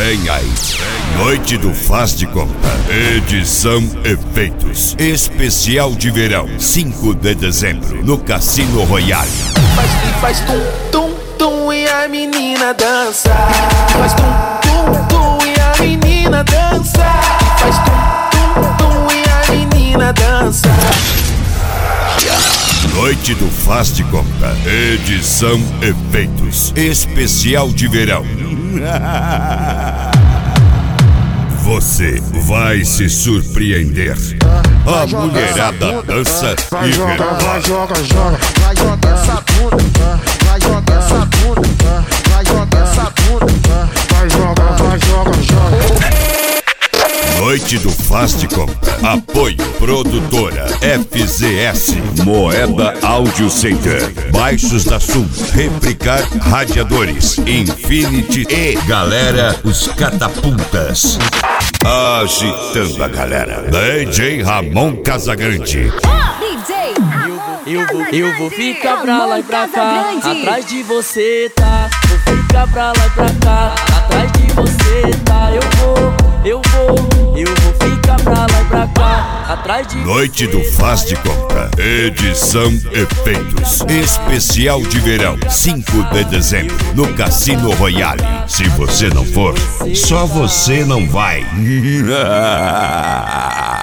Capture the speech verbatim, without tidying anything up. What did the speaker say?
Vem aí, Noite do Faz de Conta, edição Efeitos, especial de verão, cinco de dezembro, no Cassino Royale. Faz, faz tum, tum, tum e a menina dança. Faz tum, tum, tum e a menina dança. Faz tum, tum, tum e a menina dança. Noite do Faz de Conta, edição Efeitos, especial de verão. Você vai se surpreender. A mulherada dança e rebola. Vai joga, joga, vai joga essa bunda, vai joga essa bunda, vai joga essa bunda, vai joga, vai joga, joga. Noite do Faz de Conta. Apoio Produtora F Z S, Moeda Audio Center, Baixos da Sul, Replicar Radiadores, Infinity e Galera os Catapultas. Agitando a galera, D J Ramon Casagrande. Eu vou, eu vou ficar pra lá e pra cá, atrás de você, tá? Vou ficar pra lá e pra cá, atrás de você, tá? Eu vou, eu vou, eu vou ficar pra lá e pra cá, atrás de Noite você, do Faz de Conta, edição Efeitos, especial de verão, cinco de dezembro, no Cassino Royale. Se você não for, só você não vai.